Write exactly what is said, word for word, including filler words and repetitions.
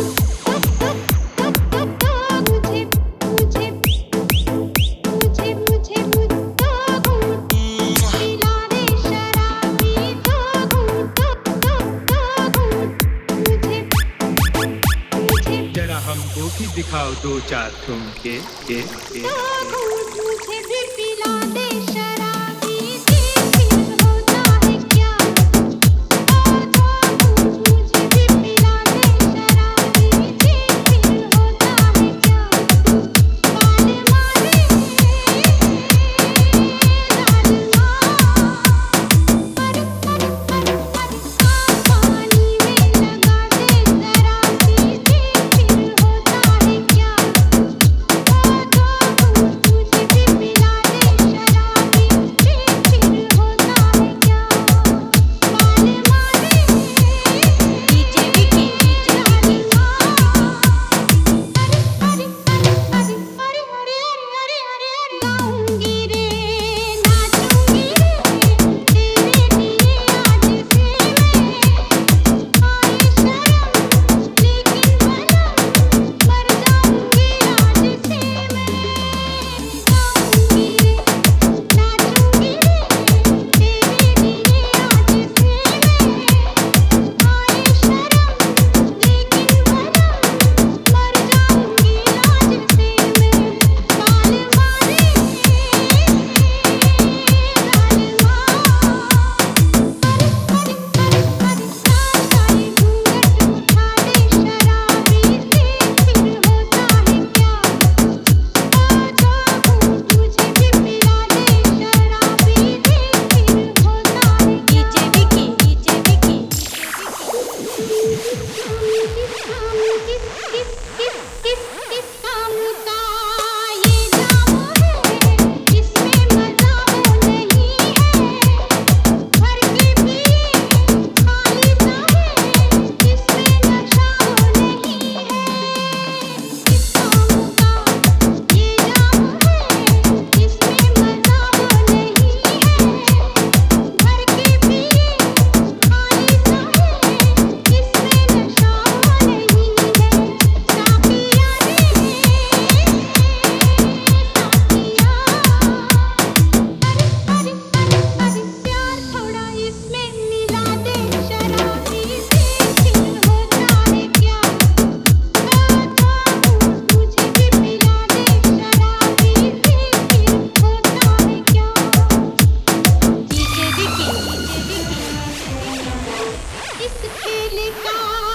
हमको भी दिखाओ दो चार ठुमके के के मुझे भी पिला दे शराबी दिल होता है क्या मुझे भी पिला दे शराबी दिल होता है क्या वाले वाले पानी में लगा दे जरा सी दिल होता है क्या मुझे भी पिला दे शराबी दिल होता है क्या वाले वाले डीजे विकी डीजे विकी अरे अरे अरे अरे अरे अरे अरे गाऊंगी रे नाचूंगी रे तेरे लिए आज से मैं आए शर्म लेकिन भला मर जाऊंगी आज से मैं गाऊंगी रे नाचूंगी रे तेरे लिए आज से मैं आए शर्म लेकिन भला मर जाऊंगी आज से मैं वाले वाले सारे घूंघट उठा दे शराबी दिल होता है क्या मुझे भी पिला दे शराबी दिल होता है डीजे विकी डीजे विकी किस काम किस किस किस किस किस काम का ये जाम है इसमें मजा वो नहीं है भर के पिए खाली सा है इसमें नशा वो नहीं है किस काम का ये जाम है इसमें मजा वो नहीं है भर के पिए खाली सा है इसमें नशा वो नहीं है साकिया रे साकिया अरे अरे अरे प्यार थोड़ा इसमें मिला दे शराबी दिल होता है क्या मुझे भी पिला दे शराबी दिल होता है क्या डीजे विकी डीजे विकी इस खेल का